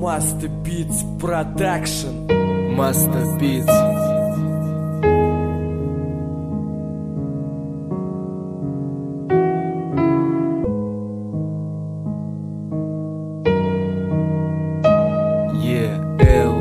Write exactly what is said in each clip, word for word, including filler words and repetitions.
Master Beats Production. Master Beats. Yeah, L.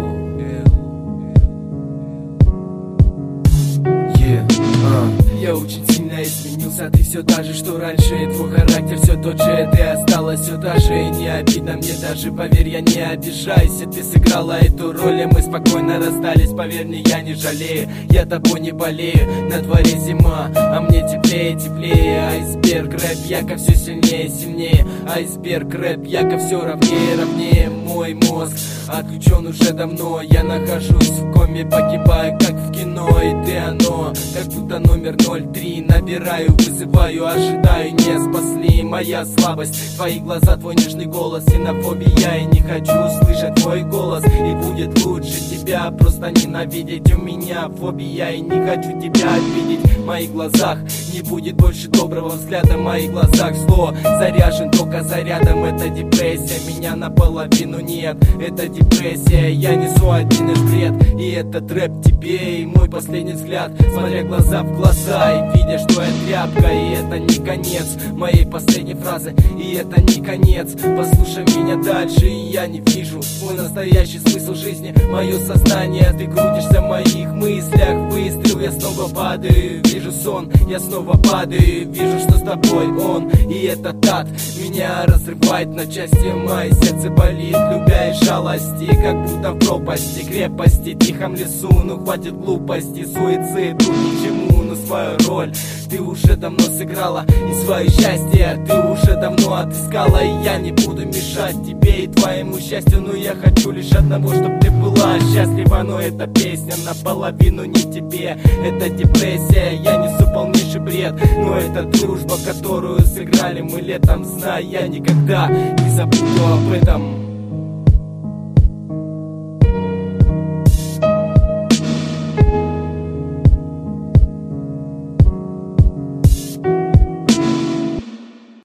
Yeah, uh. Я очень сильно изменился, ты все та же, что раньше. И твой характер все тот же, ты осталась все та же. И не обидно мне даже, поверь, я не обижайся. Ты сыграла эту роль, и мы спокойно расстались. Поверь мне, я не жалею, я тобой не болею. На дворе зима, а мне теплее, теплее. Айсберг, рэп, яко все сильнее, сильнее. Айсберг, рэп, яко все ровнее, ровнее. Мой мозг отключен уже давно. Я нахожусь в коме, погибаю, как в кино. И ты оно, как будто номер ноль три. Набираю, вызываю, ожидаю, не спасли. Моя слабость, твои глаза, твой нежный голос. Синофобия, и не хочу слышать твой голос. И будет лучше тебя просто ненавидеть. У меня фобия, и не хочу тебя обидеть. В моих глазах не будет больше доброго взгляда. В моих глазах зло заряжен только зарядом. Это депрессия, меня наполовину нет. Это депрессия, я несу один лишь бред. И этот рэп тебе, и мой последний взгляд, смотря глаза в глаза и видя, что я тряпка. И это не конец моей последней фразы, и это не конец. Послушай меня дальше, и я не вижу свой настоящий смысл жизни. Мое сознание, ты крутишься в моих мыслях. Выстрел, я снова падаю. Вижу сон, я снова падаю. Вижу, что с тобой он, и этот ад меня разрывает на части. Мое сердце болит, любя и жалости, как будто в пропасти крепости, тихом лесу. Ну хватит глупости, суициду ни к чему, но свою роль ты уже давно сыграла, и свое счастье ты уже давно отыскала. И я не буду мешать тебе и твоему счастью, но я хочу лишь одного, чтоб ты была счастлива. Но эта песня наполовину не тебе, это депрессия, я несу полнейший бред. Но это дружба, которую сыграли мы летом, знай, я никогда не забуду об этом.